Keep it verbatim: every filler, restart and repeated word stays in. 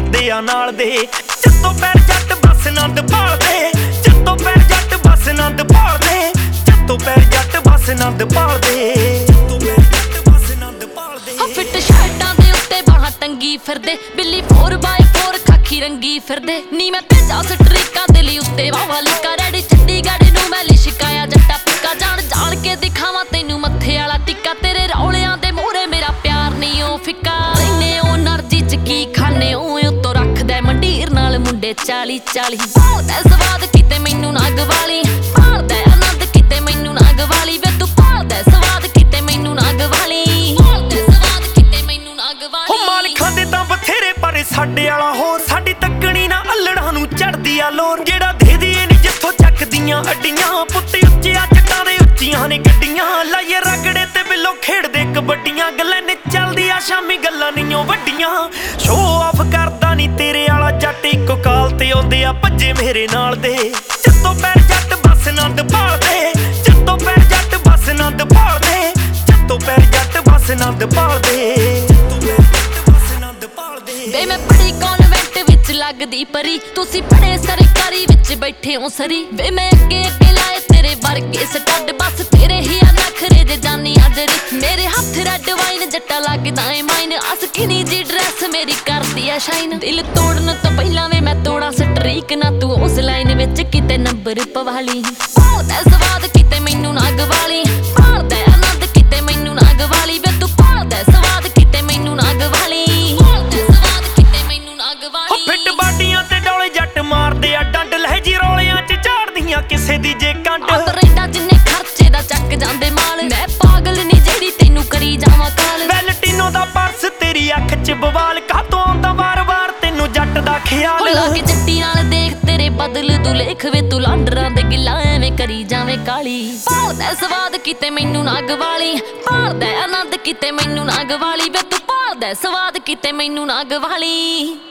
ਆਉਂਦੇ ਆ ਨਾਲ ਦੇ। ਜੱਤੋਂ ਪੈਰ ਜੱਟ ਬਸ ਆਨੰਦ ਭਾਲਦੇ, ਜੱਤੋਂ ਪੈਰ ਜੱਟ ਬਸ ਆਨੰਦ ਭਾਲਦੇ, ਜੱਤੋਂ ਪੈਰ ਜੱਟ ਬਸ ਆਨੰਦ ਭਾਲਦੇ। ਫਿੱਟ ਸ਼ਰਟਾਂ ਦੇ ਉੱਤੇ ਬਾਹਾਂ ਟੰਗੀ ਫਿਰਦੇ, ਬਿੱਲੀ ਫੋਰ ਬਾਈ ਫੋਰ ਖਾਖੀ ਰੰਗੀ ਫਿਰਦੇ। ਨੀ ਮੈਂ ਭੇਜਾ ਸਟਰੀਕਾਂ ਦੇ ਲਈ ਉੱਤੇ ਵਾਵਾਲੀ ਕਰੜੀ ਚੰਡੀਗੜ੍ਹ ਨੂੰ ਮੈਂ ਲਿਸ਼ਕਾਇਆ ਜੱਟਾ ਪਿੱਕਾ। ਜਾਣ ਜਾਣ ਕੇ ਦਿਖਾਵਾਂ ਤੈਨੂੰ ਮੱਥੇ ਵਾਲਾ ਟਿੱਕਾ, ਤੇਰੇ ਰੌਲਿਆਂ ਦੇ ਮੂਹਰੇ ਮੇਰਾ ਪਿਆਰ ਨਹੀਂ ਉਹ ਫਿੱਕਾ। ਲੈਨੇ ਉਹ ਨਰਜੀ ਚ ਕੀ ਖਾਨੇ ਉਹ ਉੱਤੋਂ ਰੱਖਦਾ ਮੰਡੀਰ ਨਾਲ ਮੁੰਡੇ ਚਾਲੀ ਚਾਲੀ। ਭਾਲਦਾ ਸਵਾਦ ਕਿਤੇ ਮੈਨੂੰ ਨਾ ਗਵਾਲੀ, ਭਾਲਦਾ ਆਨੰਦ ਕਿਤੇ ਮੈਨੂੰ ਨਾ ਗਵਾਲੀ। ਵੇ ਤੂੰ ਭਾਲਦਾ ਸਵਾਦ ਕਿਤੇ ਮੈਨੂੰ ਨਾ ਗਵਾਲੀ, ਖਾਂਦੇ ਤਾਂ ਬਥੇਰੇ ਪਰ ਸਾਡੇ ਵਾਲਾ ਹੋਰ। ਸਾਡੀ ਤੱਕਣੀ ਨਾ ਅਲੜਾਂ ਨੂੰ ਚੜਦੀ ਆ ਲੋਰ, ਜਿਹੜਾ ਦੇ ਦੀਏ ਨੀ ਜਿੱਥੋਂ ਚੱਕਦੀਆਂ ਅੱਡੀਆਂ। ਪੁੱਤ ਉੱਚਿਆ ਜੱਟਾਂ ਦੇ ਉੱਚੀਆਂ ਨੇ ਗੱਡੀਆਂ, ਲਾਈਏ ਰਗੜੇ ਤੇ ਬਿੱਲੋ ਖੇਡਦੇ ਕਬੱਡੀਆਂ। ਗੱਲਾਂ ਨੇ ਚੱਲਦੀ ਆ ਸ਼ਾਮੀ ਗੱਲਾਂ ਨੀਓ ਵੱਡੀਆਂ, ਸ਼ੋ ਆਫ ਕਰਦਾ ਨੀ ਤੇਰੇ ਵਾਲਾ ਜੱਟ। ਇੱਕੋ ਕਾਲ ਤੇ ਆਉਂਦੇ ਆ ਭੱਜੇ ਮੇਰੇ ਨਾਲ ਦੇ। ਜੱਤੋਂ ਪੈਰ ਜੱਟ ਬਸ ਆਨੰਦ ਭਾਲਦੇ, ਜੱਤੋਂ ਪੈਰ ਜੱਟ ਬਸ ਆਨੰਦ ਭਾਲਦੇ, ਜੱਤੋਂ ਪੈਰ ਜੱਟ ਬਸ ਆਨੰਦ ਭਾਲਦੇ। ਵੇ ਮੈਂ ਪੜ੍ਹੀ ਕੌਨਵੈਂਟ ਵਿੱਚ ਲੱਗਦੀ ਪਰੀ, ਤੁਸੀਂ ਪੜ੍ਹੇ ਸਰਕਾਰੀ ਵਿੱਚ ਬੈਠੇ ਹੋ ਸਰੀ। ਵੇ ਮੈਂ ਅੱਗੇ ਅੱਗੇ ਲਾਏ ਤੇਰੇ ਵਰਗੇ ਸਟੱਡ, ਬਸ ਤੇਰੇ ਹੀ ਆ ਨਖਰੇ ਜੇ ਜਾਨੀ ਅਜਰੀ। ਮੇਰੇ ਹੱਥ ਰੈੱਡ ਵਾਈਨ ਜੱਟਾ ਲੱਗਦਾ ਏ ਮਾਈਨ, ਅਸਕਿਨੀ ਜੀ ਡਰੈਸ ਮੇਰੀ ਕਰਦੀ ਆ ਸ਼ਾਈਨ। ਦਿਲ ਤੋੜਨ ਤੋਂ ਪਹਿਲਾਂ ਵੇ ਮੈਂ ਤੋੜਾ ਸਟਰੀਕ ਨਾ, ਤੂੰ ਉਸ ਲਾਈਨ ਵਿੱਚ ਕਿਤੇ ਨੰਬਰ ਪਵਾਲੀ। ਭਾਲਦਾ ਸਵਾਦ ਕਿਤੇ ਮੈਨੂੰ ਨਾ ਗਵਾਲੀ, ਭਾਲਦਾ ਆਨੰਦ ਕਿਤੇ ਮੈਨੂੰ ਨਾ ਗਵਾਲੀ। ਵੇ ਤੂੰ ਭਾਲਦਾ ਸਵਾਦ ਕਿਤੇ ਮੈਨੂੰ ਨਾ ਗਵਾਲੀ, ਫਿੱਟ ਬਾਡੀਆਂ ਤੇ ਡੋਲੇ ਜੱਟ ਮਾਰਦੇ ਆ ਡੰਡ। ਲਹਿਜੀ ਰੌਲਿਆਂ ਚ ਝਾੜਦੀਆਂ ਕਿਸੇ ਦੀ ਜੇ ਕੰਡ। ਰੇਡਾ ਜਿੰਨੇ ਖਰਚੇ ਦਾ ਚੱਕ ਜਾਂਦੇ ਮਾਲ, ਮੈਂ ਪਾਗਲ ਨੀ ਜਿਹੜੀ ਤੈਨੂੰ ਕਰੀ ਜਾਵਾਂ ਕਾਲ। ਵੈਲਟੀਨੋ ਦਾ ਪਰਸ ਤੇਰੀ ਅੱਖ ਚ ਬਵਾਲ, ਕਾਤੋਂ ਆਉਂਦਾ ਵਾਰ ਵਾਰ ਤੈਨੂੰ ਜੱਟ ਦਾ ਖਿਆਲ। ਲਾ ਕੇ ਜੱਟੀ ਨਾਲ ਦੇਖ ਤੇਰੇ ਬਦਲ ਤੂੰ ਲੇਖ ਵੇ, ਤੂੰ ਲਾਂਡਰਾਂ ਦੇ ਗਿੱਲਾ ਐਵੇਂ ਕਰੀ ਜਾਵੇਂ ਕਾਲੀ। ਭਾਲਦਾ ਸਵਾਦ ਕਿਤੇ ਮੈਨੂੰ ਨਾ ਗਵਾਲੀ, ਭਾਲਦਾ ਆਨੰਦ ਕਿਤੇ ਮੈਨੂੰ ਨਾ ਗਵਾਲੀ। ਵੇ ਤੂੰ ਭਾਲਦਾ ਸਵਾਦ ਕਿਤੇ ਮੈਨੂੰ ਨਾ ਗਵਾਲੀ।